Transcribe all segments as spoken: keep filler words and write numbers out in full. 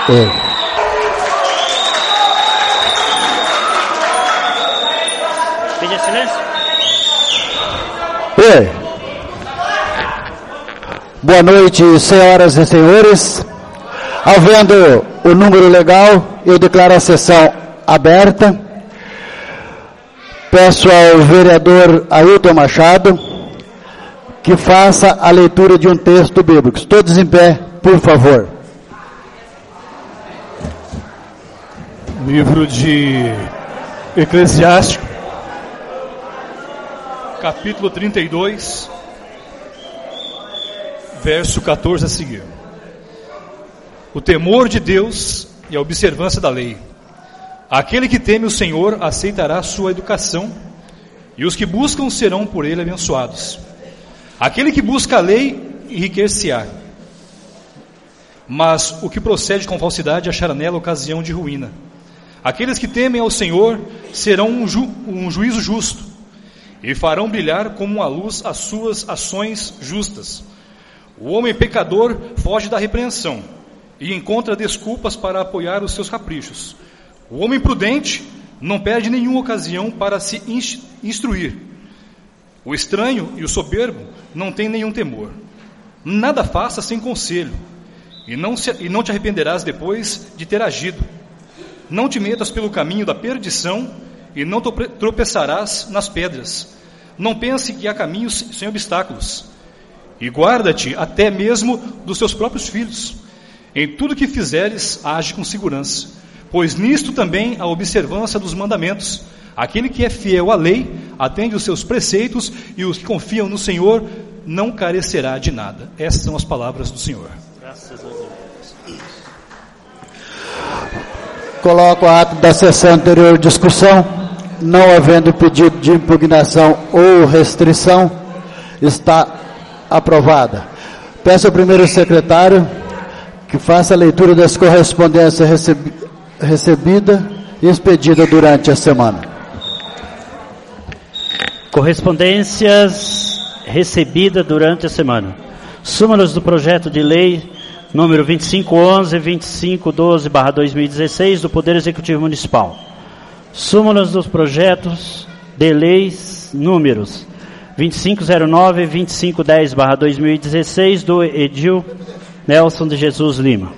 Ei. Pedir silêncio. Ei. Boa noite, senhoras e senhores. Havendo o número legal, eu declaro a sessão aberta. Peço ao vereador Ailton Machado que faça a leitura de um texto bíblico. Todos em pé, por favor. Livro de Eclesiástico, capítulo trinta e dois, verso quatorze a seguir. O temor de Deus e a observância da lei. Aquele que teme o Senhor aceitará sua educação, e os que buscam serão por ele abençoados. Aquele que busca a lei enriquecer-se-á, mas o que procede com falsidade achará nela ocasião de ruína. Aqueles que temem ao Senhor serão um, ju, um juízo justo, e farão brilhar como uma luz as suas ações justas. O homem pecador foge da repreensão, e encontra desculpas para apoiar os seus caprichos. O homem prudente não perde nenhuma ocasião para se instruir. O estranho e o soberbo não têm nenhum temor. Nada faça sem conselho, e não, se, e não te arrependerás depois de ter agido. Não te metas pelo caminho da perdição, e não tropeçarás nas pedras. Não pense que há caminhos sem obstáculos, e guarda-te até mesmo dos teus próprios filhos. Em tudo que fizeres, age com segurança, pois nisto também a observância dos mandamentos. Aquele que é fiel à lei, atende os seus preceitos, e os que confiam no Senhor não carecerá de nada. Essas são as palavras do Senhor. Graças a Deus. Coloco o ato da sessão anterior em discussão. Não havendo pedido de impugnação ou restrição, está aprovada. Peço ao primeiro secretário que faça a leitura das correspondências recebi, recebida e expedida durante a semana. Correspondências recebidas durante a semana. Súmulas do projeto de lei número vinte e cinco onze, vinte e cinco doze barra dois mil e dezesseis do Poder Executivo Municipal. Súmulas dos projetos de leis números vinte e cinco zero nove, vinte e cinco dez barra dois mil e dezesseis do Edil Nelson de Jesus Lima.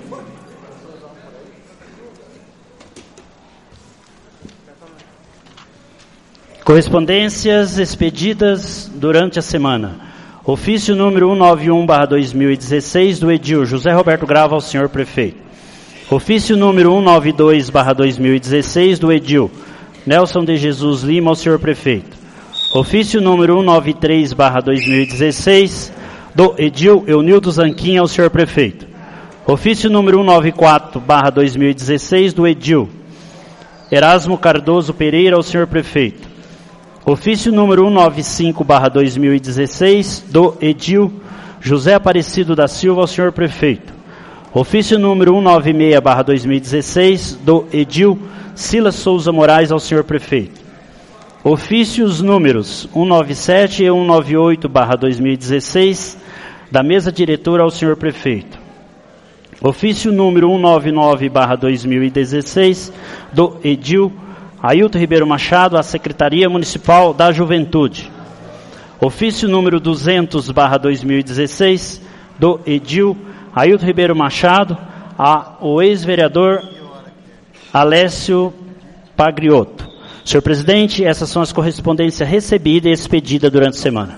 Correspondências expedidas durante a semana. Ofício número cento e noventa e um barra dois mil e dezesseis do Edil José Roberto Grava ao senhor prefeito. Ofício número cento e noventa e dois barra dois mil e dezesseis do Edil Nelson de Jesus Lima ao senhor prefeito. Ofício número cento e noventa e três barra dois mil e dezesseis do Edil Eunildo Zanquim ao senhor prefeito. Ofício número cento e noventa e quatro barra dois mil e dezesseis do Edil Erasmo Cardoso Pereira ao senhor prefeito. Ofício número cento e noventa e cinco barra dois mil e dezesseis do Edil José Aparecido da Silva ao senhor prefeito. Ofício número cento e noventa e seis barra dois mil e dezesseis do Edil Silas Souza Moraes ao senhor prefeito. Ofícios números cento e noventa e sete e cento e noventa e oito barra dois mil e dezesseis da mesa diretora ao senhor prefeito. Ofício número cento e noventa e nove barra dois mil e dezesseis do Edil Ailton Ribeiro Machado à Secretaria Municipal da Juventude. Ofício número duzentos barra dois mil e dezesseis do Edil Ailton Ribeiro Machado ao ex-vereador Alessio Pagliotto. Senhor presidente, essas são as correspondências recebidas e expedidas durante a semana.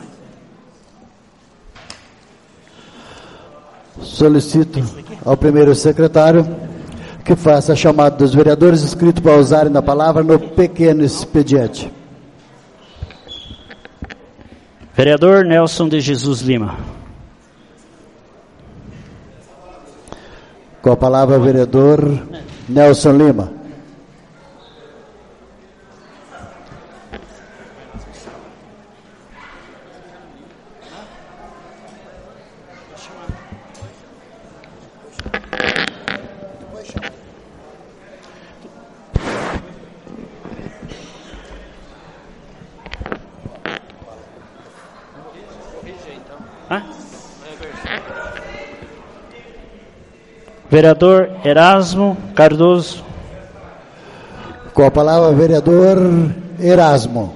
Solicito ao primeiro secretário que faça a chamada dos vereadores inscritos para usarem da palavra no pequeno expediente. Vereador Nelson de Jesus Lima. Com a palavra, vereador Nelson Lima. Vereador Erasmo Cardoso. Com a palavra, vereador Erasmo.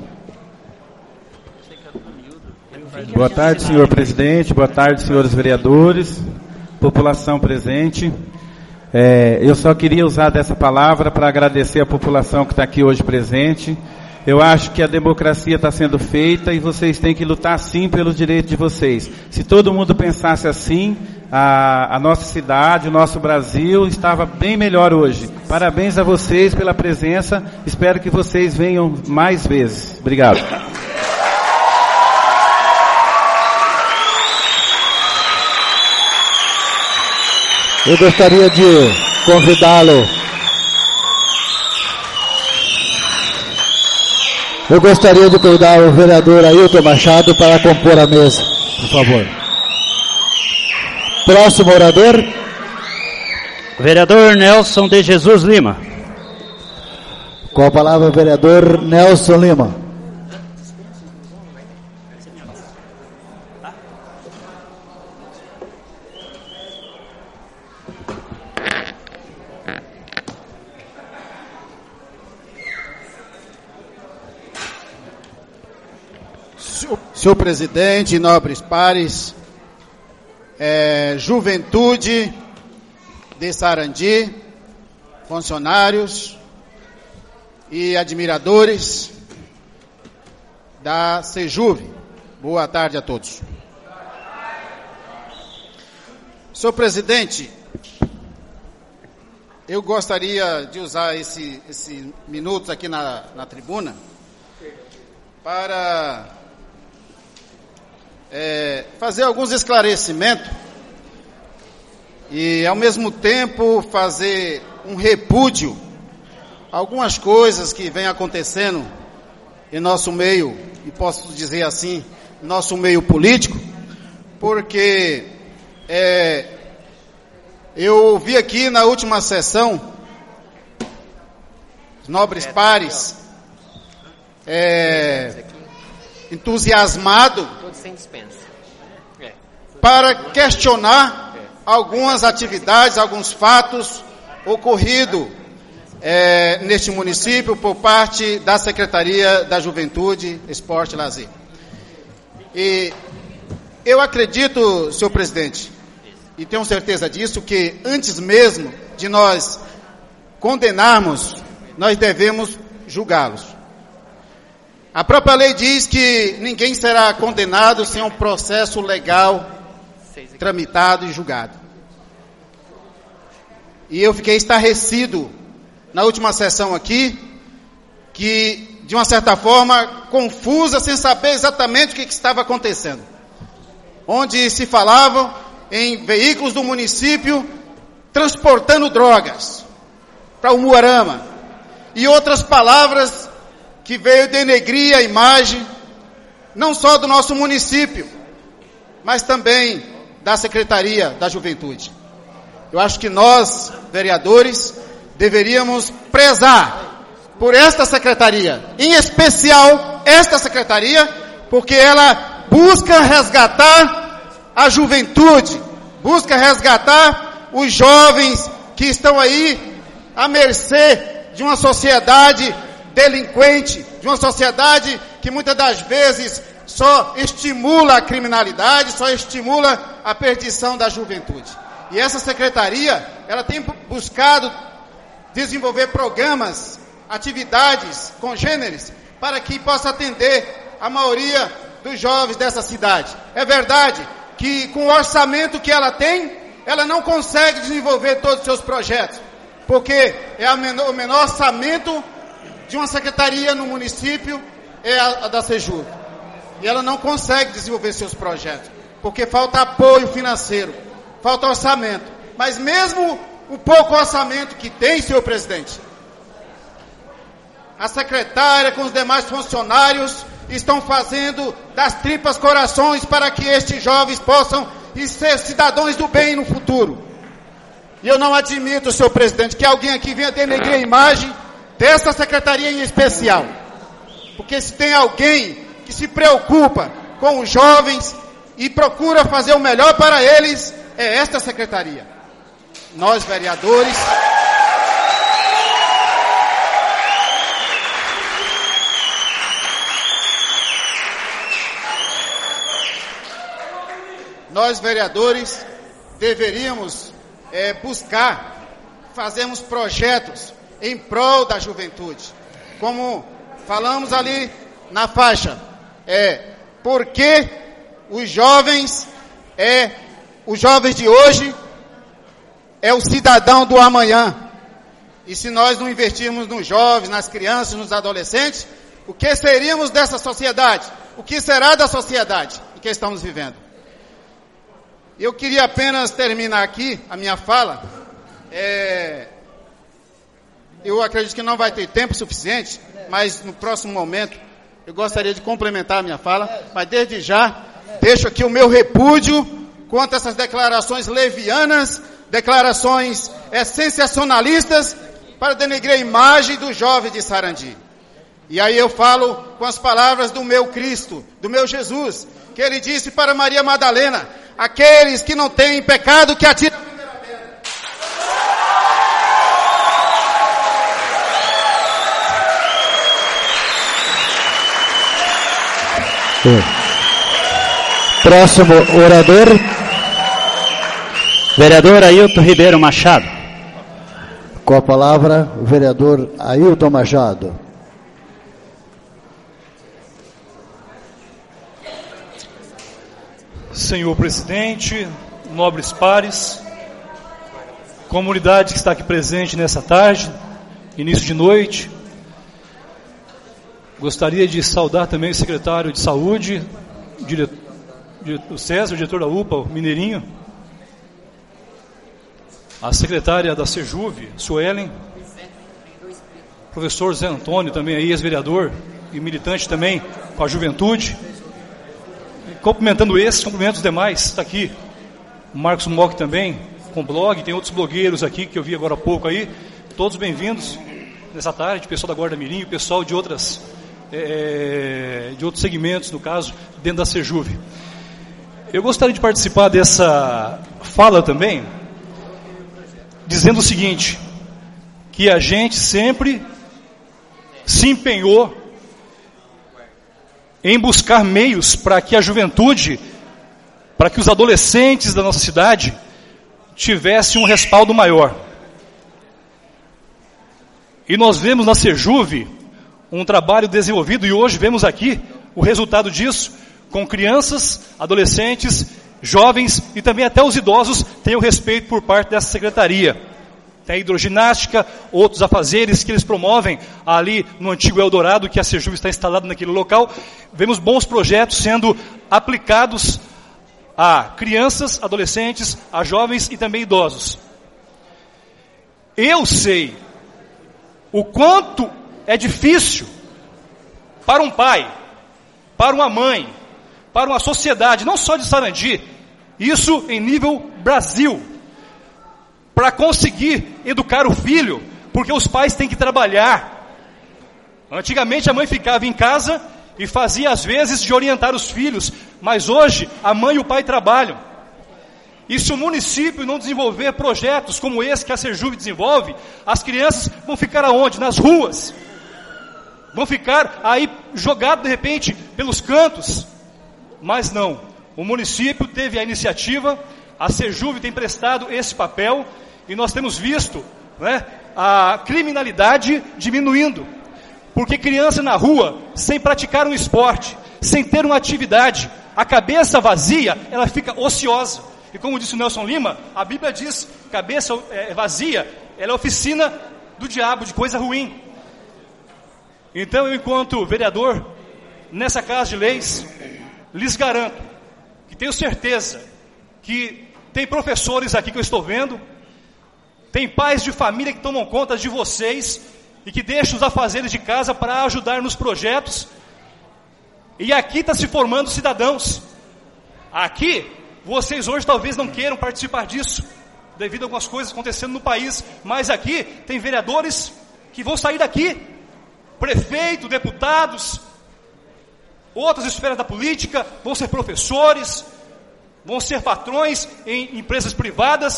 Boa tarde, senhor presidente. Boa tarde, senhores vereadores, população presente. É, eu só queria usar dessa palavra para agradecer a população que está aqui hoje presente. Eu acho que a democracia está sendo feita e vocês têm que lutar sim pelos direitos de vocês. Se todo mundo pensasse assim, a, a nossa cidade, o nosso Brasil estava bem melhor hoje. Parabéns a vocês pela presença. Espero que vocês venham mais vezes. Obrigado. Eu gostaria de convidá-lo. Eu gostaria de convidar o vereador Ailton Machado para compor a mesa, por favor. Próximo orador. Vereador Nelson de Jesus Lima. Com a palavra, vereador Nelson Lima. Senhor presidente, nobres pares, é, juventude de Sarandi, funcionários e admiradores da Sejuve, boa tarde a todos. Senhor presidente, eu gostaria de usar esse, esse minutos aqui na, na tribuna para É, fazer alguns esclarecimentos e, ao mesmo tempo, fazer um repúdio a algumas coisas que vêm acontecendo em nosso meio, e posso dizer assim, nosso meio político, porque é, eu vi aqui na última sessão, nobres pares, é, entusiasmado para questionar algumas atividades, alguns fatos ocorridos é, neste município por parte da Secretaria da Juventude, Esporte e Lazer. E eu acredito, senhor presidente, e tenho certeza disso, que antes mesmo de nós condenarmos, nós devemos julgá-los. A própria lei diz que ninguém será condenado sem um processo legal tramitado e julgado. E eu fiquei estarrecido na última sessão aqui, que de uma certa forma confusa, sem saber exatamente o que, que estava acontecendo. Onde se falava em veículos do município transportando drogas para o Umuarama. E outras palavras que veio denegrir a imagem, não só do nosso município, mas também da Secretaria da Juventude. Eu acho que nós, vereadores, deveríamos prezar por esta secretaria, em especial esta secretaria, porque ela busca resgatar a juventude, busca resgatar os jovens que estão aí à mercê de uma sociedade delinquente, de uma sociedade que muitas das vezes só estimula a criminalidade, só estimula a perdição da juventude. E essa secretaria, ela tem buscado desenvolver programas, atividades congêneres, para que possa atender a maioria dos jovens dessa cidade. É verdade que com o orçamento que ela tem, ela não consegue desenvolver todos os seus projetos, porque é a menor, o menor orçamento de uma secretaria no município é a, a da Sejuve. E ela não consegue desenvolver seus projetos, porque falta apoio financeiro, falta orçamento. Mas mesmo o pouco orçamento que tem, senhor presidente, a secretária com os demais funcionários estão fazendo das tripas corações para que estes jovens possam ser cidadãos do bem no futuro. E eu não admito, senhor presidente, que alguém aqui venha denegrir a imagem dessa secretaria em especial. Porque se tem alguém que se preocupa com os jovens e procura fazer o melhor para eles, é esta secretaria. nós vereadores, nós vereadores deveríamos é, buscar, fazermos projetos em prol da juventude, como falamos ali na faixa, é, por que os jovens, é, os jovens de hoje é o cidadão do amanhã, e se nós não investirmos nos jovens, nas crianças, nos adolescentes, o que seríamos dessa sociedade? O que será da sociedade em que estamos vivendo? Eu queria apenas terminar aqui a minha fala, é, eu acredito que não vai ter tempo suficiente, mas no próximo momento eu gostaria de complementar a minha fala, mas desde já deixo aqui o meu repúdio contra essas declarações levianas, declarações é, sensacionalistas para denegrir a imagem do jovem de Sarandi. E aí eu falo com as palavras do meu Cristo, do meu Jesus, que ele disse para Maria Madalena: aqueles que não têm pecado que atirem a primeira pedra. Próximo orador, vereador Ailton Ribeiro Machado. Com a palavra, o vereador Ailton Machado. Senhor presidente, nobres pares, comunidade que está aqui presente nessa tarde, início de noite, gostaria de saudar também o secretário de saúde, diretor, o César, o diretor da U P A, o Mineirinho, a secretária da Sejuve, Suelen, professor Zé Antônio também aí, ex-vereador e militante também com a juventude. Cumprimentando esses, cumprimento os demais, está aqui o Marcos Mock também, com blog, tem outros blogueiros aqui que eu vi agora há pouco aí, todos bem-vindos nessa tarde, pessoal da Guarda Mirim, pessoal de outras, é, de outros segmentos, no caso, dentro da Sejuve. Eu gostaria de participar dessa fala também, dizendo o seguinte, que a gente sempre se empenhou em buscar meios para que a juventude, para que os adolescentes da nossa cidade tivessem um respaldo maior. E nós vemos na Sejuve um trabalho desenvolvido, e hoje vemos aqui o resultado disso, com crianças, adolescentes, jovens e também até os idosos têm o respeito por parte dessa secretaria. Tem a hidroginástica, outros afazeres que eles promovem ali no antigo Eldorado, que a Sejuve está instalada naquele local. Vemos bons projetos sendo aplicados a crianças, adolescentes, a jovens e também idosos. Eu sei o quanto é difícil para um pai, para uma mãe, para uma sociedade, não só de Sarandi, isso em nível Brasil, para conseguir educar o filho, porque os pais têm que trabalhar. Antigamente a mãe ficava em casa e fazia às vezes de orientar os filhos, mas hoje a mãe e o pai trabalham. E se o município não desenvolver projetos como esse que a Sejuve desenvolve, as crianças vão ficar aonde? Nas ruas. Vão ficar aí jogados de repente pelos cantos. Mas não, o município teve a iniciativa, a Sejuve tem prestado esse papel, e nós temos visto, né, a criminalidade diminuindo. Porque criança na rua, sem praticar um esporte, sem ter uma atividade, a cabeça vazia, ela fica ociosa. E como disse o Nelson Lima, a Bíblia diz, cabeça é, vazia, ela é oficina do diabo, de coisa ruim. Então eu, enquanto vereador, nessa Casa de Leis, lhes garanto, que tenho certeza, que tem professores aqui que eu estou vendo, tem pais de família que tomam conta de vocês e que deixam os afazeres de casa para ajudar nos projetos. E aqui está se formando cidadãos. Aqui, vocês hoje talvez não queiram participar disso, devido a algumas coisas acontecendo no país, mas aqui tem vereadores que vão sair daqui, prefeito, deputados, outras esferas da política, vão ser professores, vão ser patrões em empresas privadas,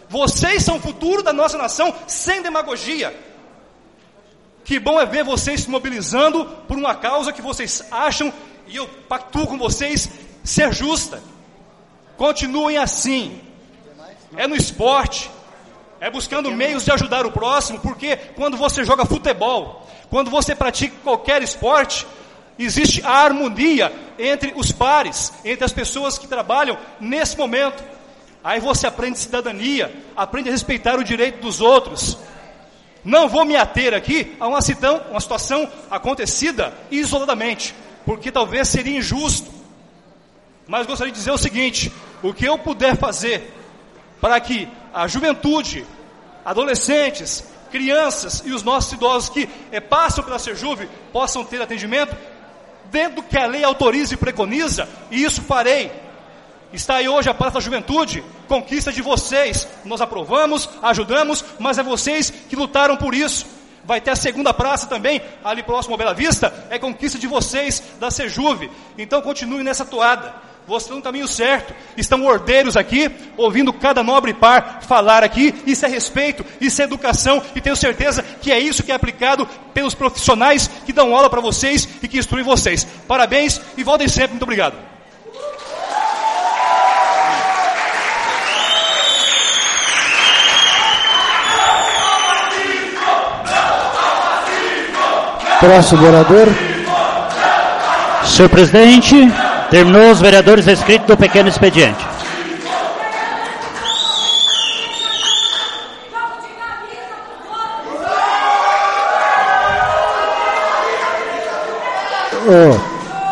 Vocês são o futuro da nossa nação, sem demagogia. Que bom é ver vocês se mobilizando por uma causa que vocês acham, e eu pactuo com vocês, ser justa. Continuem assim. É no esporte, é buscando meios de ajudar o próximo, porque quando você joga futebol, quando você pratica qualquer esporte, existe a harmonia entre os pares, entre as pessoas que trabalham nesse momento. Aí você aprende cidadania, aprende a respeitar o direito dos outros. Não vou me ater aqui a uma, citão, uma situação acontecida isoladamente, porque talvez seria injusto. Mas gostaria de dizer o seguinte: o que eu puder fazer para que a juventude, adolescentes, crianças e os nossos idosos que é, passam pela Sejuve possam ter atendimento, dentro do que a lei autoriza e preconiza, e isso farei. Está aí hoje a Praça da Juventude, conquista de vocês. Nós aprovamos, ajudamos, mas é vocês que lutaram por isso. Vai ter a segunda praça também, ali próximo ao Bela Vista, é conquista de vocês, da Sejuve. Então continue nessa toada. Vocês estão no caminho certo. Estão ordeiros aqui, ouvindo cada nobre par falar aqui. Isso é respeito, isso é educação, e tenho certeza que é isso que é aplicado pelos profissionais que dão aula para vocês e que instruem vocês. Parabéns e voltem sempre. Muito obrigado. Próximo orador. Senhor presidente, terminou os vereadores inscritos do pequeno expediente. Oh.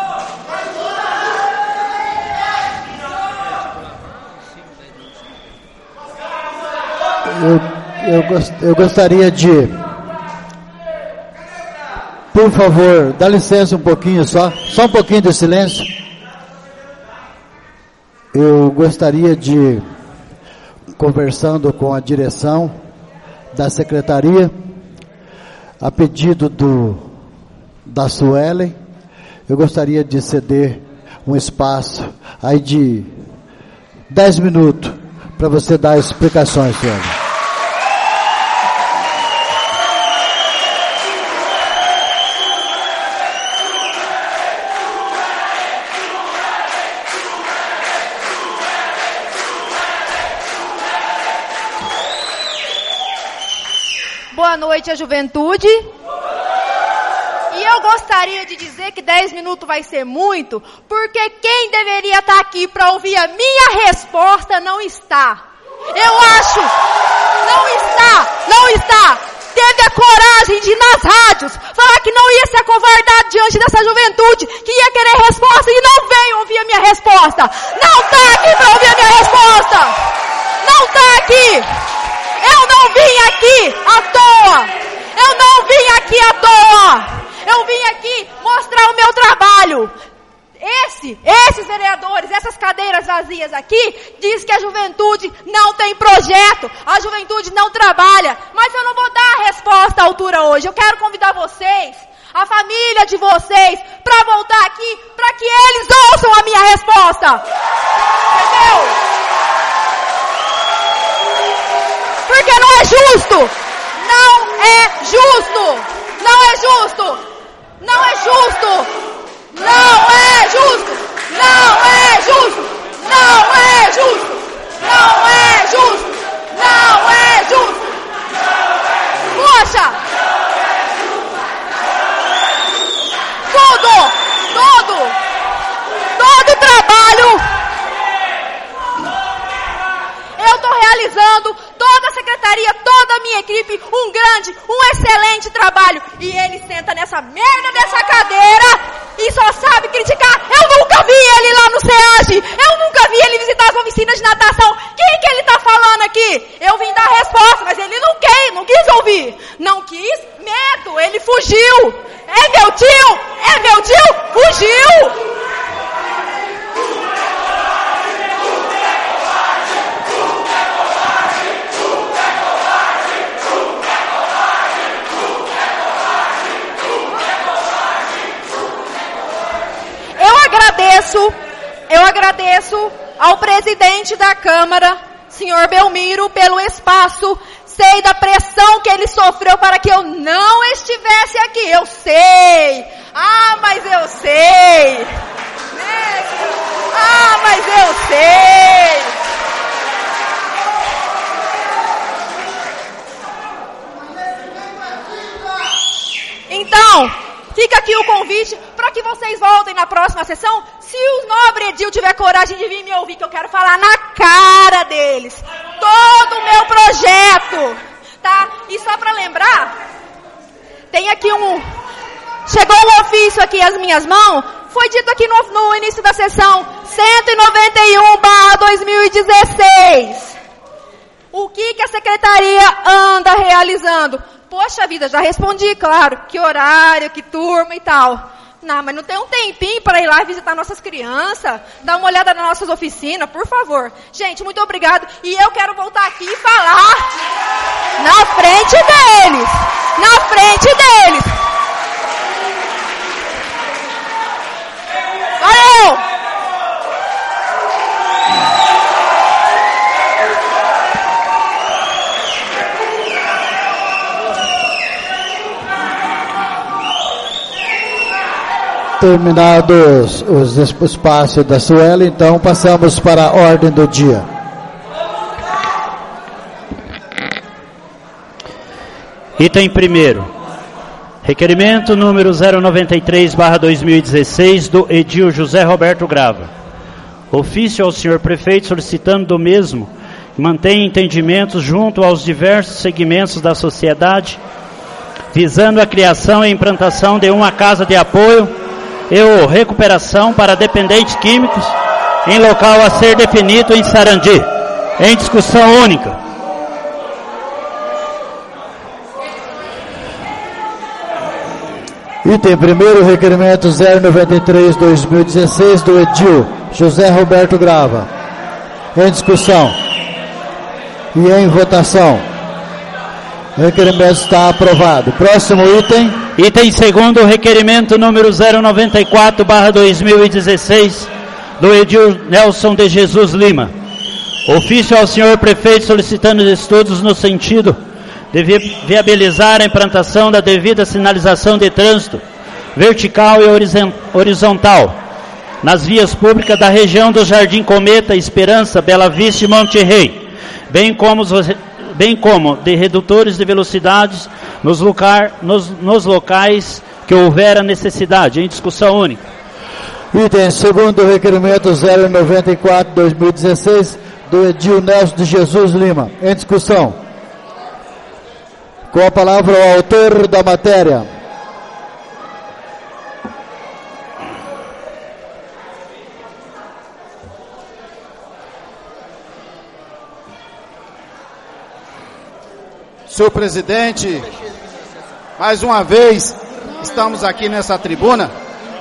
Eu, eu, gost, eu gostaria de... Por favor, dá licença um pouquinho só, só um pouquinho de silêncio. Eu gostaria de, conversando com a direção da secretaria, a pedido do, da Suelen, eu gostaria de ceder um espaço aí de dez minutos para você dar explicações, Suelen. Boa noite à juventude. E eu gostaria de dizer que dez minutos vai ser muito, porque quem deveria estar aqui para ouvir a minha resposta não está. Eu acho, não está, não está. Teve a coragem de ir nas rádios, falar que não ia se acovardar diante dessa juventude, que ia querer resposta e não veio ouvir a minha resposta. Não está aqui para ouvir a minha resposta. Não está aqui. Eu não vim aqui à toa. Eu não vim aqui à toa. Eu vim aqui mostrar o meu trabalho. Esse, esses vereadores, essas cadeiras vazias aqui, diz que a juventude não tem projeto, a juventude não trabalha. Mas eu não vou dar a resposta à altura hoje. Eu quero convidar vocês, a família de vocês, para voltar aqui, para que eles ouçam a minha resposta. Entendeu? Porque não é justo. Não é justo. Não é justo. Não é justo. Não é justo. Não é justo. Não é justo. Não é justo. Não é justo. Poxa. Tudo, todo, todo trabalho eu estou realizando, toda a secretaria, toda a minha equipe, um grande, um excelente trabalho. E ele senta nessa merda dessa cadeira e só sabe criticar. Eu nunca vi ele lá no SEAGE, eu nunca vi ele visitar as oficinas de natação. Quem que ele está falando aqui? Eu vim dar a resposta, mas ele não quis, não quis ouvir. Não quis, medo, ele fugiu. É meu tio, é meu tio, fugiu. Eu agradeço, eu agradeço ao presidente da Câmara, senhor Belmiro, pelo espaço. Sei da pressão que ele sofreu para que eu não estivesse aqui. Eu sei. Ah, mas eu sei. Ah, mas eu sei. Então, fica aqui o convite para que vocês voltem na próxima sessão. Se o nobre Edil tiver coragem de vir me ouvir, que eu quero falar na cara deles todo o meu projeto, tá? E só para lembrar, tem aqui um... Chegou um ofício aqui às minhas mãos. Foi dito aqui no, no início da sessão, cento e noventa e um barra dois mil e dezesseis. O que que a secretaria anda realizando? Poxa vida, já respondi, claro, que horário, que turma e tal. Não, mas não tem um tempinho para ir lá visitar nossas crianças, dar uma olhada nas nossas oficinas, por favor. Gente, muito obrigado. E eu quero voltar aqui e falar na frente deles. Na frente deles. Valeu! Terminados os espaços da Sueli, então passamos para a ordem do dia. Item primeiro. Requerimento número zero noventa e três barra dois mil e dezesseis do edil José Roberto Grava. Ofício ao senhor prefeito solicitando do mesmo que mantenha entendimentos junto aos diversos segmentos da sociedade, visando a criação e implantação de uma casa de apoio e ou recuperação para dependentes químicos em local a ser definido em Sarandi, em discussão única. Item primeiro, requerimento zero noventa e três barra dois mil e dezesseis do edil José Roberto Grava. Em discussão e em votação. O requerimento está aprovado. Próximo item. Item segundo, requerimento número zero noventa e quatro barra dois mil e dezesseis do edil Nelson de Jesus Lima. Ofício ao senhor prefeito solicitando estudos no sentido de viabilizar a implantação da devida sinalização de trânsito vertical e horizontal nas vias públicas da região do Jardim Cometa, Esperança, Bela Vista e Monte Rei, bem como os bem como de redutores de velocidades nos, locar, nos, nos locais que houver a necessidade, em discussão única. Item segundo, requerimento zero noventa e quatro barra dois mil e dezesseis do edil Nelson de Jesus Lima. Em discussão. Com a palavra o autor da matéria. Senhor presidente, mais uma vez estamos aqui nessa tribuna,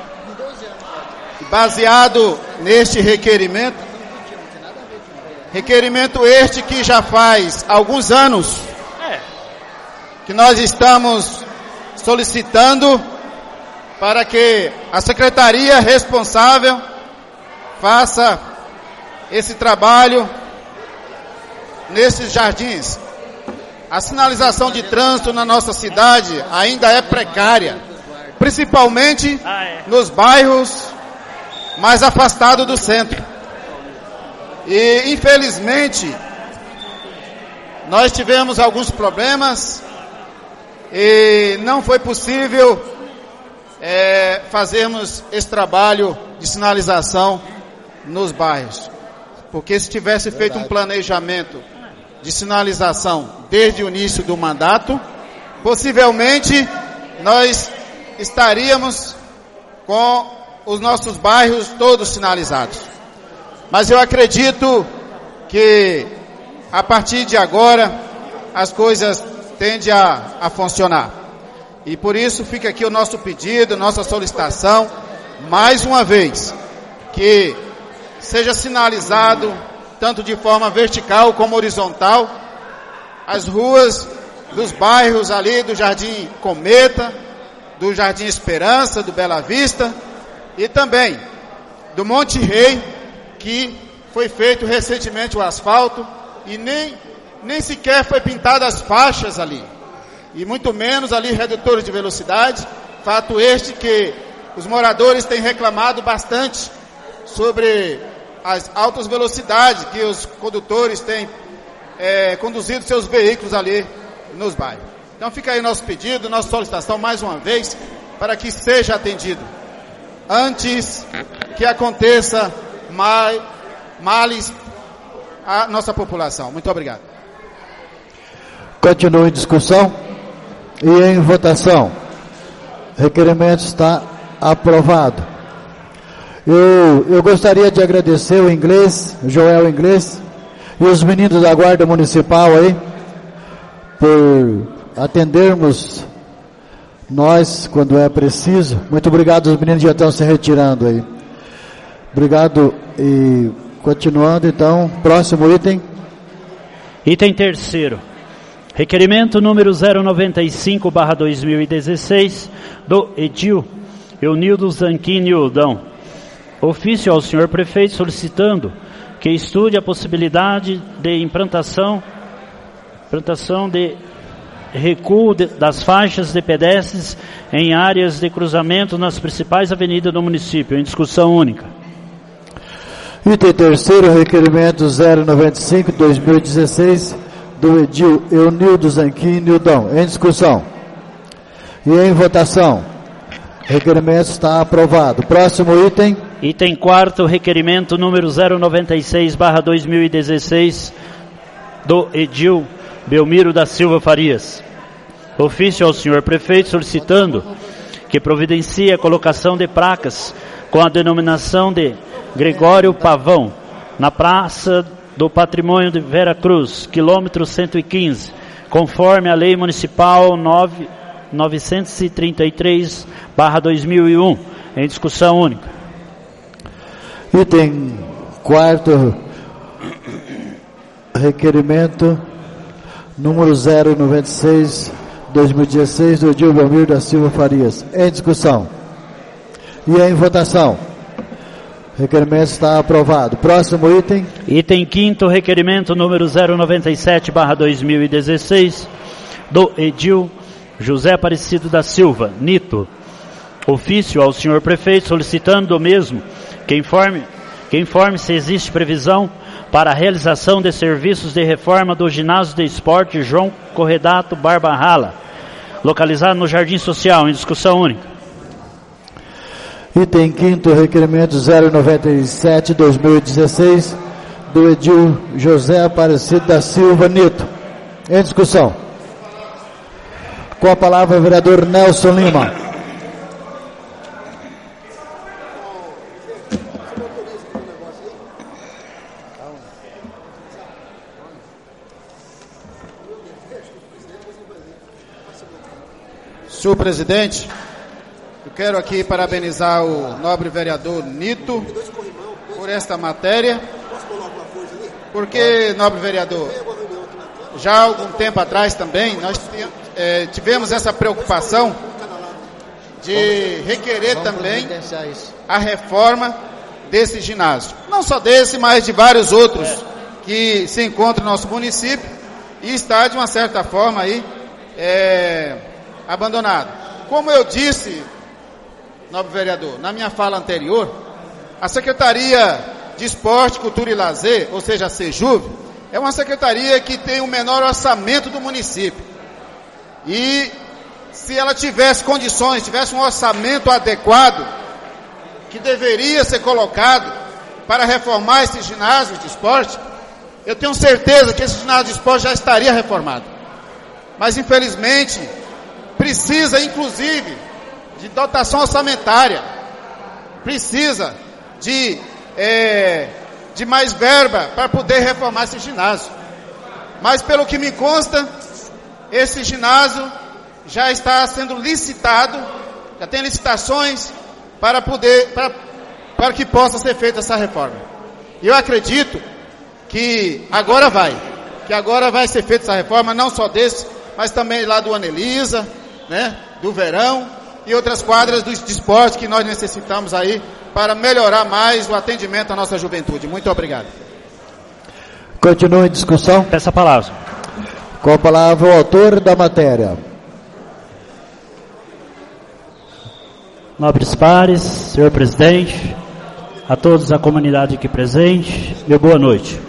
baseado neste requerimento, requerimento este que já faz alguns anos que nós estamos solicitando para que a secretaria responsável faça esse trabalho nesses jardins. A sinalização de trânsito na nossa cidade ainda é precária, principalmente nos bairros mais afastados do centro. E, infelizmente, nós tivemos alguns problemas e não foi possível é, fazermos esse trabalho de sinalização nos bairros. Porque se tivesse feito um planejamento de sinalização desde o início do mandato, possivelmente nós estaríamos com os nossos bairros todos sinalizados. Mas eu acredito que a partir de agora as coisas tendem a, a funcionar. E por isso fica aqui o nosso pedido, nossa solicitação, mais uma vez, que seja sinalizado tanto de forma vertical como horizontal, as ruas dos bairros ali do Jardim Cometa, do Jardim Esperança, do Bela Vista e também do Monte Rei, que foi feito recentemente o asfalto e nem, nem sequer foi pintada as faixas ali, e muito menos ali redutores de velocidade. Fato este que os moradores têm reclamado bastante sobre as altas velocidades que os condutores têm é, conduzido seus veículos ali nos bairros. Então fica aí nosso pedido, nossa solicitação mais uma vez, para que seja atendido antes que aconteça mal, males à nossa população. Muito obrigado. Continua em discussão e em votação. O requerimento está aprovado. Eu, eu gostaria de agradecer o inglês, o Joel Inglês, e os meninos da Guarda Municipal aí, por atendermos nós quando é preciso. Muito obrigado, os meninos já estão se retirando aí. Obrigado e continuando então, próximo item. Item terceiro. Requerimento número zero noventa e cinco barra dois mil e dezesseis do Edil Eunildo Zanquini Uldão. Ofício ao senhor prefeito solicitando que estude a possibilidade de implantação, implantação de recuo de, das faixas de pedestres em áreas de cruzamento nas principais avenidas do município, em discussão única. Item terceiro, requerimento zero noventa e cinco barra dois mil e dezesseis do Edil Eunildo Zanquini Uldão. Em discussão e em votação. O requerimento está aprovado. Próximo item. Item quarto, requerimento número zero noventa e seis barra dois mil e dezesseis do Edil Belmiro da Silva Farias. Ofício ao senhor prefeito solicitando que providencie a colocação de placas com a denominação de Gregório Pavão na Praça do Patrimônio de Vera Cruz, quilômetro cento e quinze, conforme a Lei Municipal nove, novecentos e trinta e três barra dois mil e um, em discussão única. Item quarto, requerimento número zero noventa e seis barra dois mil e dezesseis do Edil Belmiro da Silva Farias. Em discussão e em votação. O requerimento está aprovado. Próximo item. Item quinto, requerimento número zero noventa e sete barra dois mil e dezesseis do Edil José Aparecido da Silva, Nito. Ofício ao senhor prefeito solicitando o mesmo que informe, que informe se existe previsão para a realização de serviços de reforma do ginásio de esporte João Corredato Barba Rala, localizado no Jardim Social, em discussão única. Item quinto, requerimento zero noventa e sete barra dois mil e dezesseis do Edil José Aparecido da Silva, Nito. Em discussão. Com a palavra o vereador Nelson Lima. Senhor presidente, eu quero aqui parabenizar o nobre vereador Nito por esta matéria, porque, nobre vereador, já há algum tempo atrás também nós é, tivemos essa preocupação de requerer também a reforma desse ginásio. Não só desse, mas de vários outros que se encontram no nosso município e está, de uma certa forma, aí, é, abandonado. Como eu disse, nobre vereador, na minha fala anterior, a Secretaria de Esporte, Cultura e Lazer, ou seja, a SEJUV, é uma secretaria que tem o menor orçamento do município. E se ela tivesse condições, tivesse um orçamento adequado, que deveria ser colocado para reformar esse ginásio de esporte, eu tenho certeza que esse ginásio de esporte já estaria reformado. Mas, infelizmente, precisa, inclusive, de dotação orçamentária, precisa de, é, de mais verba para poder reformar esse ginásio. Mas, pelo que me consta, esse ginásio já está sendo licitado, já tem licitações para poder, para, para que possa ser feita essa reforma. E eu acredito que agora vai, que agora vai ser feita essa reforma, não só desse, mas também lá do Anelisa, né, do Verão e outras quadras do, de esporte que nós necessitamos aí para melhorar mais o atendimento à nossa juventude. Muito obrigado. Continua em discussão. Peço a palavra. Com a palavra o autor da matéria. Nobres pares, senhor presidente, a todos a comunidade aqui presente, meu boa noite.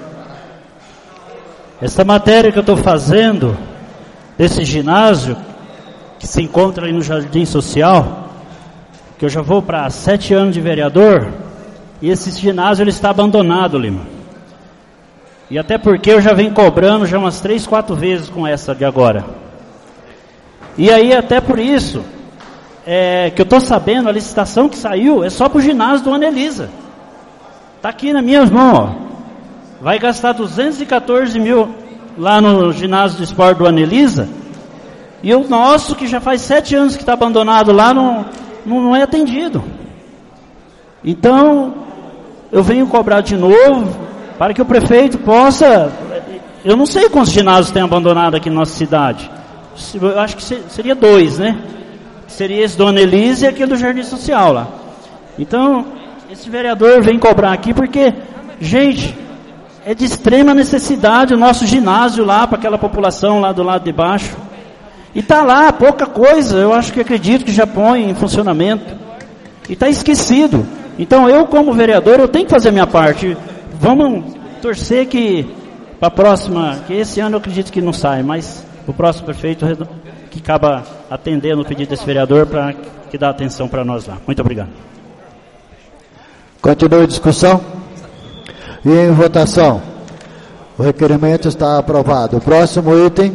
Esta matéria que eu estou fazendo, desse ginásio, que se encontra aí no Jardim Social, que eu já vou para sete anos de vereador, e esse ginásio ele está abandonado, Lima. E até porque eu já venho cobrando já umas três, quatro vezes com essa de agora. E aí até por isso, é, que eu estou sabendo, a licitação que saiu é só para o ginásio do Anelisa. Está aqui nas minhas mãos, ó. Vai gastar duzentos e quatorze mil lá no ginásio de esporte do Anelisa. E o nosso, que já faz sete anos que está abandonado lá, não, não, não é atendido. Então, eu venho cobrar de novo, para que o prefeito possa... Eu não sei quantos ginásios tem abandonado aqui na nossa cidade. Eu acho que seria dois, né? Seria esse do Anelise e aquele do Jardim Social lá. Então, esse vereador vem cobrar aqui porque, gente, é de extrema necessidade o nosso ginásio lá para aquela população lá do lado de baixo. E está lá, pouca coisa, eu acho que acredito que já põe em funcionamento. E está esquecido. Então eu, como vereador, eu tenho que fazer a minha parte. Vamos torcer que para a próxima, que esse ano eu acredito que não sai, mas o próximo prefeito que acaba atendendo o pedido desse vereador para que dá atenção para nós lá. Muito obrigado. Continua a discussão. E em votação. O requerimento está aprovado. O próximo item.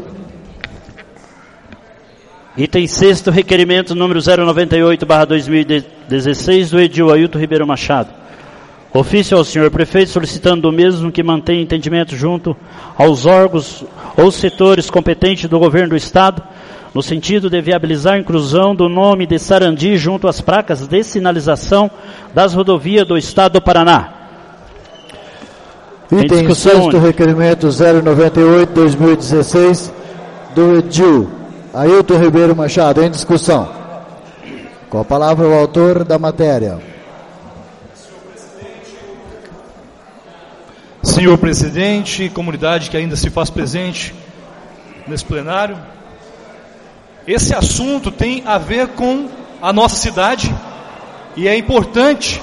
Item sexto, requerimento número zero noventa e oito barra dois mil e dezesseis do Edil Ailton Ribeiro Machado. Ofício ao senhor prefeito solicitando do mesmo que mantenha entendimento junto aos órgãos ou setores competentes do governo do estado, no sentido de viabilizar a inclusão do nome de Sarandi junto às placas de sinalização das rodovias do estado do Paraná. Item sexto, requerimento zero noventa e oito barra dois mil e dezesseis do Edil Ailton Ribeiro Machado, em discussão. Com a palavra o autor da matéria. Senhor presidente, comunidade que ainda se faz presente nesse plenário, esse assunto tem a ver com a nossa cidade e é importante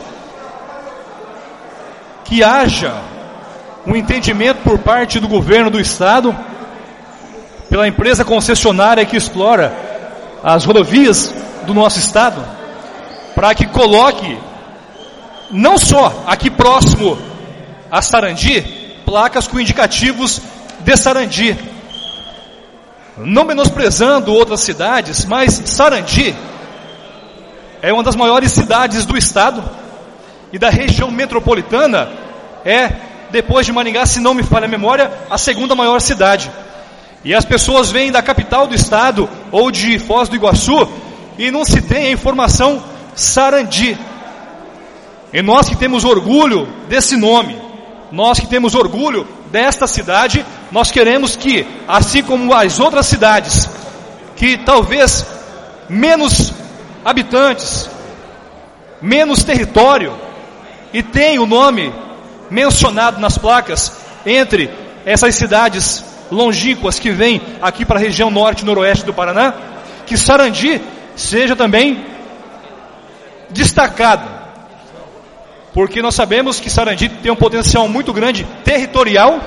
que haja um entendimento por parte do governo do estado, pela empresa concessionária que explora as rodovias do nosso estado, para que coloque, não só aqui próximo a Sarandi, placas com indicativos de Sarandi. Não menosprezando outras cidades, mas Sarandi é uma das maiores cidades do estado e da região metropolitana, é, depois de Maringá, se não me falha a memória, a segunda maior cidade. E as pessoas vêm da capital do estado ou de Foz do Iguaçu e não se tem a informação Sarandi. E nós que temos orgulho desse nome, nós que temos orgulho desta cidade, nós queremos que, assim como as outras cidades, que talvez menos habitantes, menos território, e tem o nome mencionado nas placas, entre essas cidades longínquas que vêm aqui para a região norte e noroeste do Paraná, que Sarandi seja também destacado, porque nós sabemos que Sarandi tem um potencial muito grande territorial,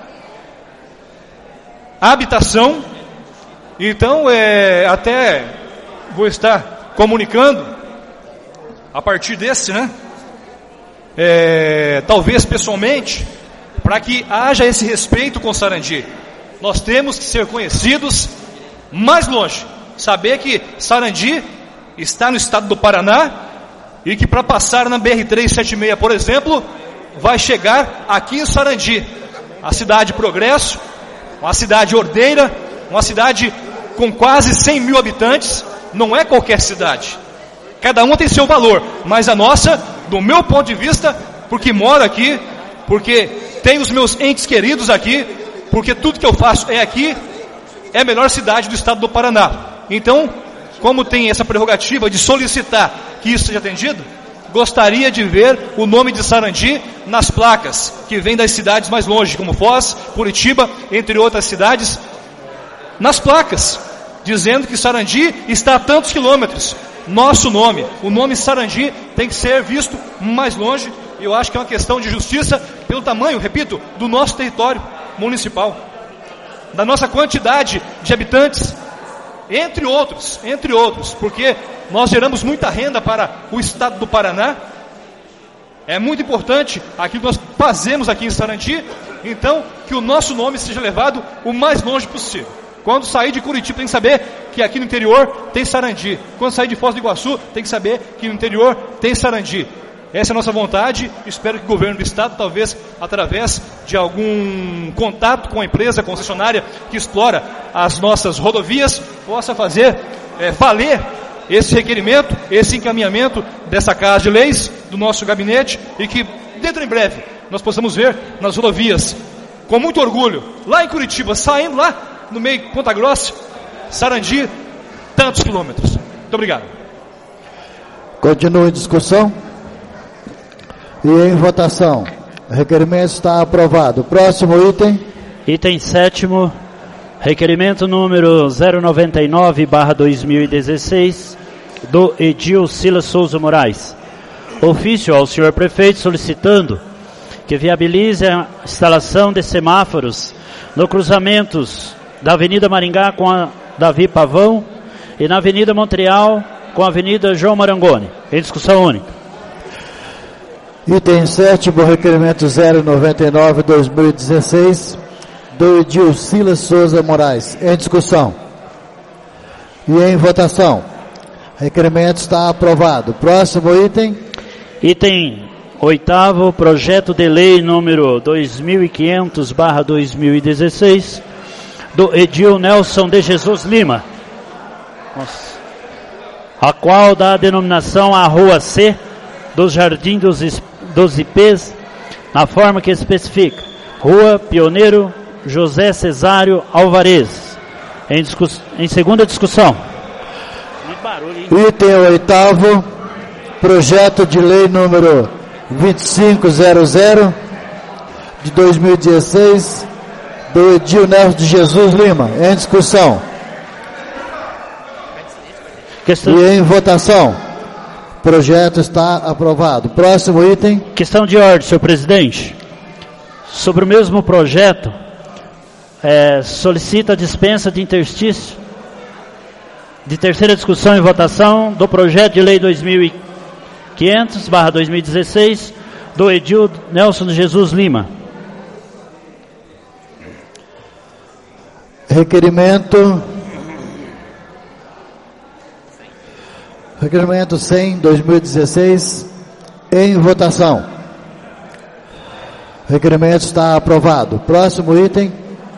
habitação. Então, é, até vou estar comunicando a partir desse, né? É, talvez pessoalmente, para que haja esse respeito com Sarandi. Nós temos que ser conhecidos mais longe, saber que Sarandi está no estado do Paraná e que para passar na B R trezentos e setenta e seis, por exemplo, vai chegar aqui em Sarandi, a cidade Progresso, uma cidade ordeira, uma cidade com quase cem mil habitantes. Não é qualquer cidade, cada uma tem seu valor, mas a nossa, do meu ponto de vista, porque moro aqui, porque tenho os meus entes queridos aqui, porque tudo que eu faço é aqui, é a melhor cidade do estado do Paraná. Então, como tem essa prerrogativa de solicitar que isso seja atendido, gostaria de ver o nome de Sarandi nas placas, que vêm das cidades mais longe, como Foz, Curitiba, entre outras cidades, nas placas, dizendo que Sarandi está a tantos quilômetros. Nosso nome, o nome Sarandi, tem que ser visto mais longe. Eu acho que é uma questão de justiça pelo tamanho, repito, do nosso território municipal, da nossa quantidade de habitantes, entre outros, entre outros, porque nós geramos muita renda para o estado do Paraná. É muito importante aquilo que nós fazemos aqui em Sarandi, então que o nosso nome seja levado o mais longe possível. Quando sair de Curitiba tem que saber que aqui no interior tem Sarandi. Quando sair de Foz do Iguaçu tem que saber que no interior tem Sarandi. Essa é a nossa vontade. Espero que o governo do estado, talvez através de algum contato com a empresa concessionária que explora as nossas rodovias, possa fazer é, valer esse requerimento, esse encaminhamento dessa Casa de Leis, do nosso gabinete, e que dentro em breve nós possamos ver nas rodovias, com muito orgulho, lá em Curitiba, saindo lá no meio de Ponta Grossa, Sarandi, tantos quilômetros. Muito obrigado. Continua em discussão e em votação. O requerimento está aprovado. Próximo item. Item sétimo, requerimento número zero noventa e nove barra dois mil e dezesseis, do Edil Silas Souza Moraes. Ofício ao senhor prefeito solicitando que viabilize a instalação de semáforos no cruzamentos da Avenida Maringá com a Davi Pavão e na Avenida Montreal com a Avenida João Marangoni. Em discussão única. Item sétimo, requerimento zero noventa e nove barra dois mil e dezesseis, do Edil Silas Souza Moraes. Em discussão e em votação. Requerimento está aprovado. Próximo item. Item oitavo, projeto de lei número dois mil e quinhentos barra dois mil e dezesseis, do Edil Nelson de Jesus Lima, Nossa. a qual dá a denominação à Rua C dos Jardins dos, dos I Ps, na forma que especifica: Rua Pioneiro José Cesário Alvarez. Em, discuss, em segunda discussão. Muito barulho, hein? Item oitavo, projeto de lei número vinte e cinco zero zero de dois mil e dezesseis, do Edil Nelson de Jesus Lima. Em discussão Questão... e em votação. O projeto está aprovado. Próximo item. Questão de ordem, senhor presidente. Sobre o mesmo projeto, é, solicita a dispensa de interstício de terceira discussão e votação do projeto de lei dois mil e quinhentos barra dois mil e dezesseis, do Edil Nelson de Jesus Lima. Requerimento Requerimento cem, dois mil e dezesseis, em votação. O requerimento está aprovado. Próximo item.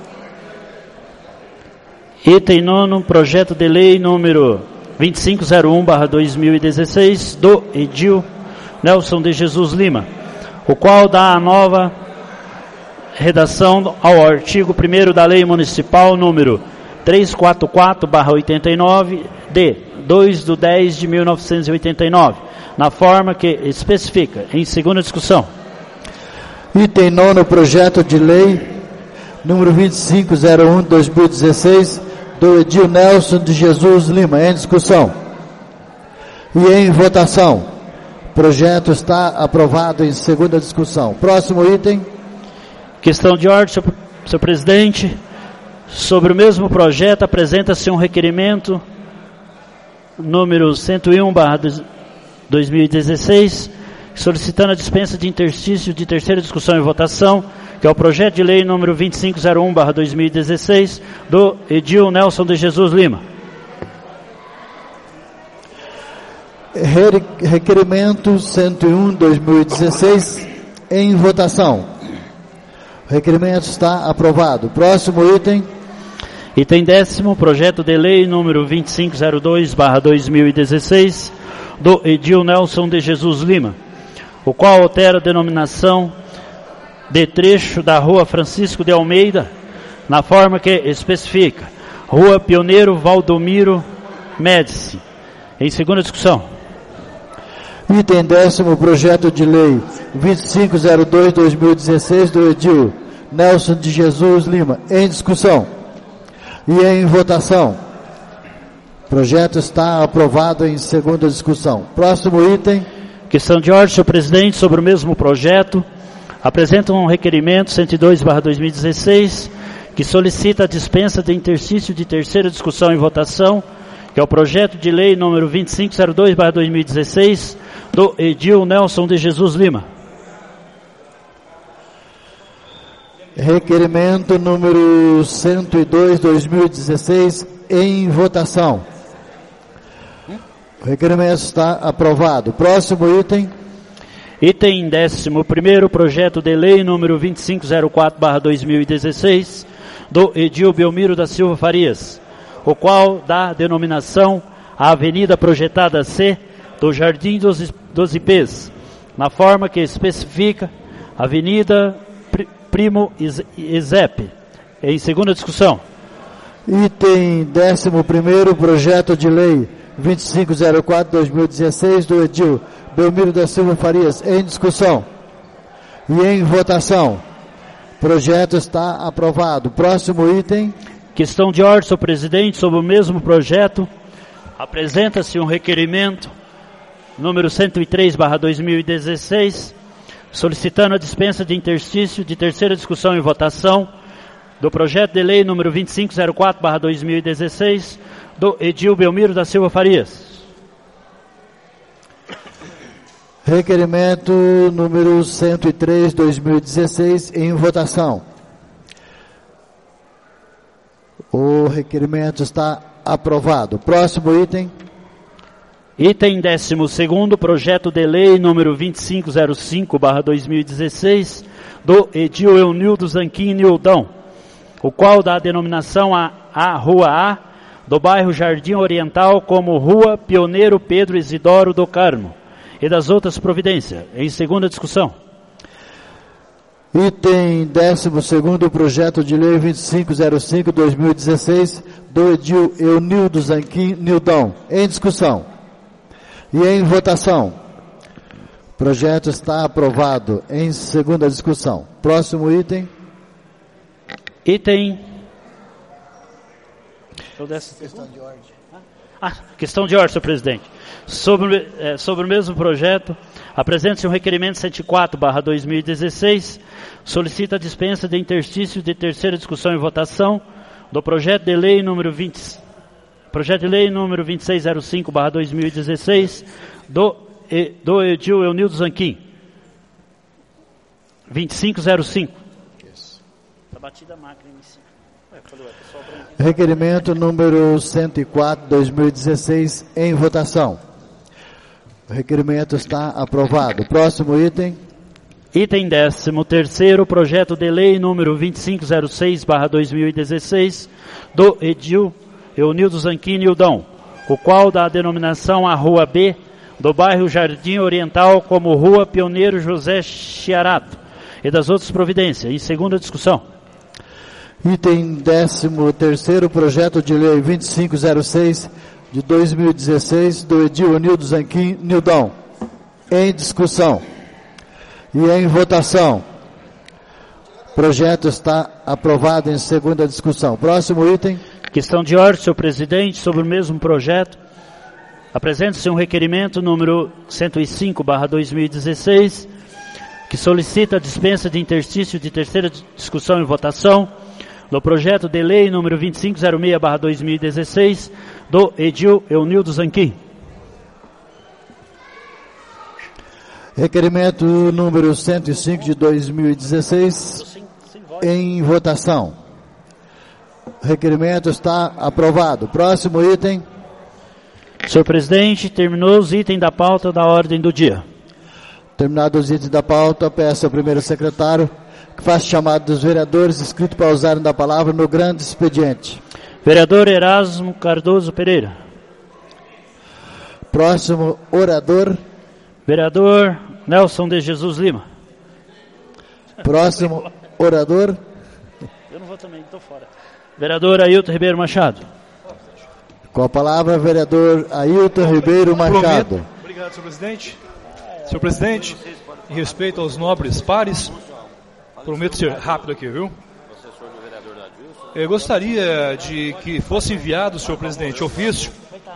Item nono, projeto de lei número vinte e cinco zero um barra dois mil e dezesseis, do Edil Nelson de Jesus Lima, o qual dá a nova redação ao artigo primeiro da Lei Municipal número trezentos e quarenta e quatro barra oitenta e nove, de dois de dez de mil novecentos e oitenta e nove, na forma que especifica. Em segunda discussão. Item nono, projeto de lei número vinte e cinco zero um de dois mil e dezesseis, do Edil Nelson de Jesus Lima. Em discussão e em votação. O projeto está aprovado em segunda discussão. Próximo item. Questão de ordem, senhor, senhor presidente. Sobre o mesmo projeto, apresenta-se um requerimento número cento e um barra dois mil e dezesseis, solicitando a dispensa de interstício de terceira discussão e votação, que é o projeto de lei número vinte e cinco zero um barra dois mil e dezesseis, do Edil Nelson de Jesus Lima. Requerimento cento e um barra dois mil e dezesseis, em votação. O requerimento está aprovado. Próximo item. Item décimo, projeto de lei número vinte e cinco zero dois barra dois mil e dezesseis, do Edil Nelson de Jesus Lima, o qual altera a denominação de trecho da Rua Francisco de Almeida, na forma que especifica: Rua Pioneiro Valdomiro Médici. Em segunda discussão. Item décimo, projeto de lei vinte e cinco zero dois barra dois mil e dezesseis do edil Nelson de Jesus Lima. Em discussão e em votação. O projeto está aprovado em segunda discussão. Próximo item. Questão de ordem, senhor presidente, sobre o mesmo projeto. Apresenta um requerimento cento e dois barra dois mil e dezesseis que solicita a dispensa de interstício de terceira discussão e votação, que é o projeto de lei número vinte e cinco zero dois barra dois mil e dezesseis do edil Nelson de Jesus Lima. Requerimento número cento e dois barra dois mil e dezesseis em votação. O requerimento está aprovado. Próximo item. Item décimo primeiro, projeto de lei número vinte e cinco zero quatro barra dois mil e dezesseis do edil Belmiro da Silva Farias, o qual dá denominação à avenida projetada C do Jardim dos, dos Ipês, na forma que especifica Avenida Primo Izep. Em segunda discussão. Item décimo primeiro, projeto de lei vinte e cinco zero quatro barra dois mil e dezesseis do edil Belmiro da Silva Farias. Em discussão e em votação. O projeto está aprovado. Próximo item. Questão de ordem, senhor presidente, sobre o mesmo projeto. Apresenta-se um requerimento número cento e três barra dois mil e dezesseis, solicitando a dispensa de interstício de terceira discussão e votação do projeto de lei número vinte e cinco zero quatro barra dois mil e dezesseis do edil Belmiro da Silva Farias. Requerimento número cento e três barra dois mil e dezesseis em votação. O requerimento está aprovado. Próximo item. Item décimo segundo, projeto de lei número vinte e cinco zero cinco barra dois mil e dezesseis do edil Eunildo Zanquim Nildão, o qual dá a denominação à, à Rua A do bairro Jardim Oriental como Rua Pioneiro Pedro Isidoro do Carmo e das outras providências. Em segunda discussão. Item décimo segundo, projeto de lei vinte e cinco zero cinco barra dois mil e dezesseis do edil Eunildo Zanquim Nildão. Em discussão e em votação. O projeto está aprovado em segunda discussão. Próximo item. Item. Questão de ordem. Ah, questão de ordem, senhor presidente. Sobre, é, sobre o mesmo projeto, apresenta-se um requerimento cento e quatro barra dois mil e dezesseis, solicita a dispensa de interstício de terceira discussão e votação do projeto de lei número vinte, projeto de lei número vinte e seis zero cinco barra dois mil e dezesseis do, do edil Eunildo Zanquim. vinte e cinco zero cinco. Está batida a máquina em cima. Requerimento número cento e quatro barra dois mil e dezesseis em votação. O requerimento está aprovado. Próximo item. Item décimo terceiro, projeto de lei número vinte e cinco zero seis barra dois mil e dezesseis do edil Eunildo Zanquim Nildão, o qual dá a denominação à Rua B do bairro Jardim Oriental como Rua Pioneiro José Chiarato e das outras providências. Em segunda discussão. Item décimo terceiro, projeto de lei vinte e cinco zero seis de dois mil e dezesseis do edil Eunildo Zanquim Nildão. Em discussão e em votação. O projeto está aprovado em segunda discussão. Próximo item. Questão de ordem, senhor presidente, sobre o mesmo projeto. Apresenta-se um requerimento número cento e cinco barra dois mil e dezesseis, que solicita a dispensa de interstício de terceira discussão e votação do projeto de lei número vinte e cinco zero seis barra dois mil e dezesseis do edil Eunildo Zanquim. Requerimento número cento e cinco de dois mil e dezesseis em votação. O requerimento está aprovado. Próximo item. Senhor presidente, terminou os itens da pauta da ordem do dia. Terminados os itens da pauta, peço ao primeiro secretário que faça chamado dos vereadores inscritos para usarem da palavra no grande expediente. Vereador Erasmo Cardoso Pereira. Próximo orador. Vereador Nelson de Jesus Lima. Próximo orador. Eu não vou também, estou fora. Vereador Ailton Ribeiro Machado. Com a palavra, vereador Ailton Ribeiro Machado. Obrigado, senhor presidente. Senhor presidente, em respeito aos nobres pares, prometo ser rápido aqui, viu? Eu gostaria de que fosse enviado, senhor presidente, ofício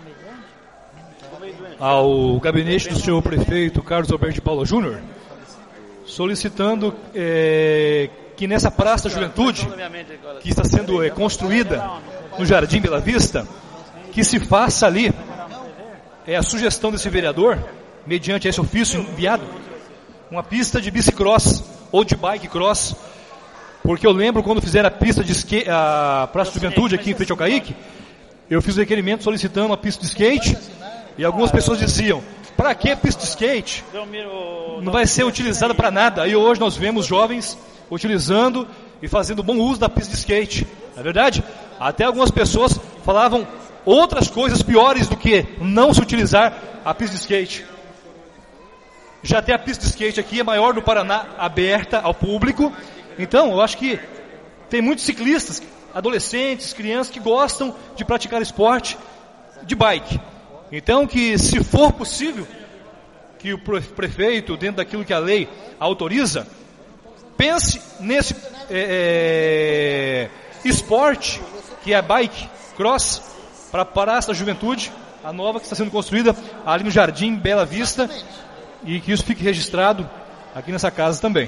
ao gabinete do senhor prefeito Carlos Alberto de Paula Júnior, solicitando é, que nessa Praça da Juventude, que está sendo é, construída no Jardim Bela Vista, que se faça ali, é a sugestão desse vereador, mediante esse ofício enviado, uma pista de bicicross ou de bike cross, porque eu lembro quando fizeram a pista de skate, a Praça da Juventude aqui em frente ao Caique, eu fiz o requerimento solicitando uma pista de skate e algumas pessoas diziam, para que pista de skate? Não vai ser utilizada para nada. Aí hoje nós vemos jovens utilizando e fazendo bom uso da pista de skate. Não é verdade? Até algumas pessoas falavam outras coisas piores do que não se utilizar a pista de skate. Já tem a pista de skate aqui, é maior do Paraná, aberta ao público. Então, eu acho que tem muitos ciclistas, adolescentes, crianças que gostam de praticar esporte de bike. Então, que se for possível, que o prefeito, dentro daquilo que a lei autoriza, pense nesse é, é, esporte, que é a bike cross, para a Praça da Juventude, a nova que está sendo construída ali no Jardim Bela Vista, e que isso fique registrado aqui nessa casa também.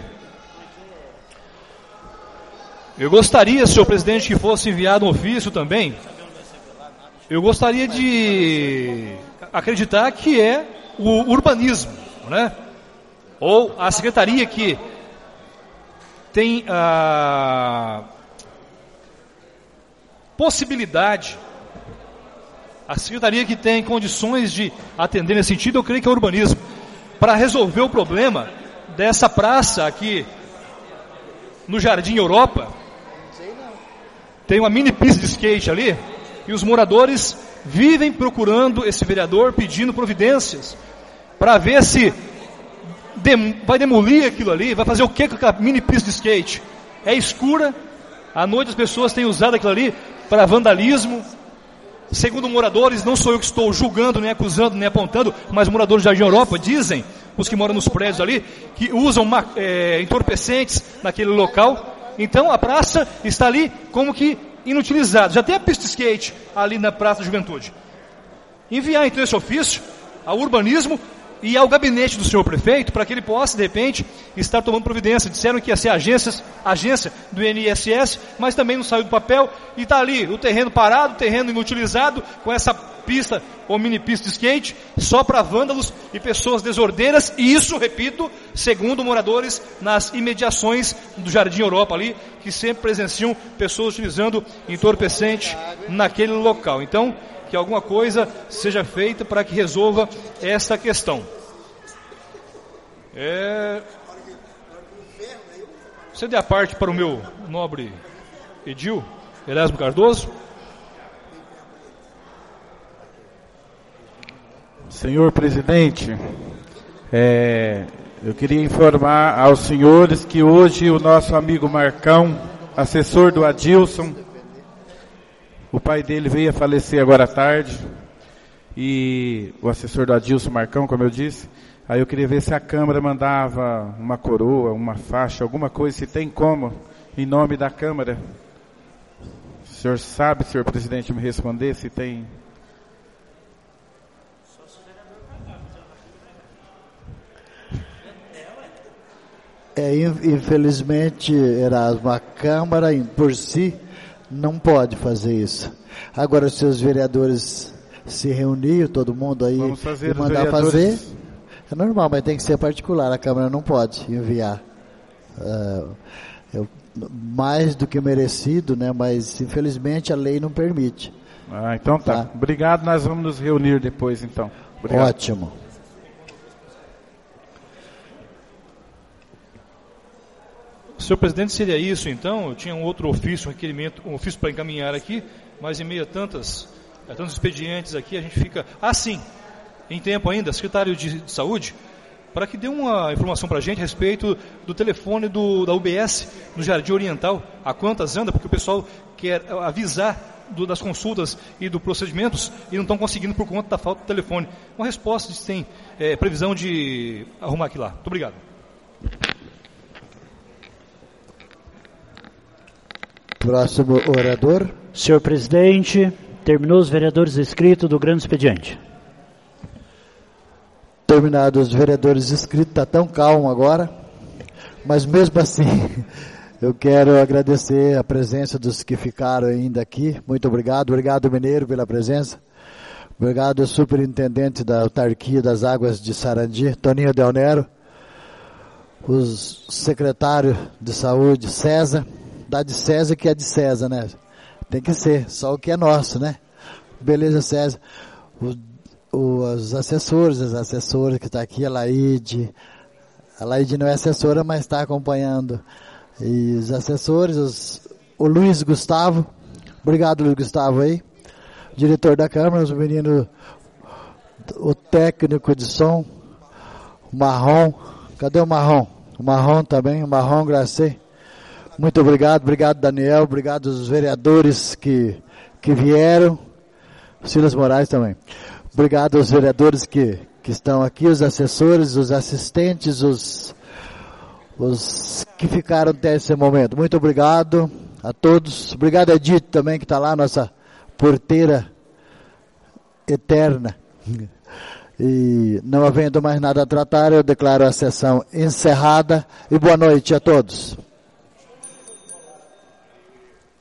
Eu gostaria, senhor presidente, que fosse enviado um ofício também. Eu gostaria de acreditar que é o urbanismo, né? Ou a secretaria que tem a possibilidade, a secretaria que tem condições de atender nesse sentido, eu creio que é o urbanismo, para resolver o problema dessa praça aqui no Jardim Europa. Tem uma mini pista de skate ali, e os moradores vivem procurando esse vereador, pedindo providências, para ver se dem- vai demolir aquilo ali, vai fazer o que com aquela mini pista de skate? É escura, à noite as pessoas têm usado aquilo ali para vandalismo. Segundo moradores, não sou eu que estou julgando, nem acusando, nem apontando, mas moradores do Jardim Europa dizem, os que moram nos prédios ali, que usam é, entorpecentes naquele local. Então a praça está ali como que inutilizada. Já tem a pista de skate ali na Praça da Juventude. Enviar então esse ofício ao urbanismo e ao gabinete do senhor prefeito, para que ele possa, de repente, estar tomando providência. Disseram que ia ser agências, agência do I N S S, mas também não saiu do papel, e está ali o terreno parado, o terreno inutilizado, com essa pista ou mini pista de skate, só para vândalos e pessoas desordeiras, e isso, repito, segundo moradores nas imediações do Jardim Europa ali, que sempre presenciam pessoas utilizando entorpecente naquele local. Então, que alguma coisa seja feita para que resolva essa questão. É... Você dê a parte para o meu nobre edil, Erasmo Cardoso. Senhor presidente, é, eu queria informar aos senhores que hoje o nosso amigo Marcão, assessor do Adilson, o pai dele veio a falecer agora à tarde, e o assessor do Adilson, Marcão, como eu disse, aí eu queria ver se a Câmara mandava uma coroa, uma faixa, alguma coisa, se tem como, em nome da Câmara. O senhor sabe, senhor presidente, me responder se tem... É, infelizmente, Erasmo, a Câmara por si não pode fazer isso. Agora, se os vereadores se reunirem, todo mundo aí, e mandar fazer, é normal, mas tem que ser particular. A Câmara não pode enviar. Uh, eu, mais do que merecido, né? Mas, infelizmente, a lei não permite. Ah, então tá. tá. Obrigado, nós vamos nos reunir depois, então. Obrigado. Ótimo. Senhor presidente, seria isso então? Eu tinha um outro ofício, um requerimento, um ofício para encaminhar aqui, mas em meio a tantas, a tantos expedientes aqui, a gente fica... Ah, sim, em tempo ainda, secretário de Saúde, para que dê uma informação para a gente a respeito do telefone do, da U B S no Jardim Oriental, a quantas anda, porque o pessoal quer avisar do, das consultas e dos procedimentos e não estão conseguindo por conta da falta de telefone. Uma resposta se tem é, previsão de arrumar aqui lá. Muito obrigado. Próximo orador. Senhor presidente, terminou os vereadores inscritos do grande expediente. Terminados os vereadores inscritos, está tão calmo agora, mas mesmo assim, eu quero agradecer a presença dos que ficaram ainda aqui. Muito obrigado. Obrigado, Mineiro, pela presença. Obrigado, superintendente da autarquia das águas de Sarandi, Toninho Del Nero. Os secretários de saúde, César. Da de César que é de César, né? Tem que ser, só o que é nosso, né? Beleza, César. O, o, os assessores, as assessoras que estão aqui, a Laide. A Laide não é assessora, mas está acompanhando. E os assessores, os, o Luiz Gustavo. Obrigado, Luiz Gustavo aí. Diretor da Câmara, os meninos, o técnico de som, o Marrom. Cadê o Marrom? O Marrom também, o Marrom Gracê. Muito obrigado, obrigado Daniel, obrigado aos vereadores que, que vieram, Silas Moraes também. Obrigado aos vereadores que, que estão aqui, os assessores, os assistentes, os, os que ficaram até esse momento. Muito obrigado a todos. Obrigado a Edith também que está lá, nossa porteira eterna. E não havendo mais nada a tratar, eu declaro a sessão encerrada e boa noite a todos.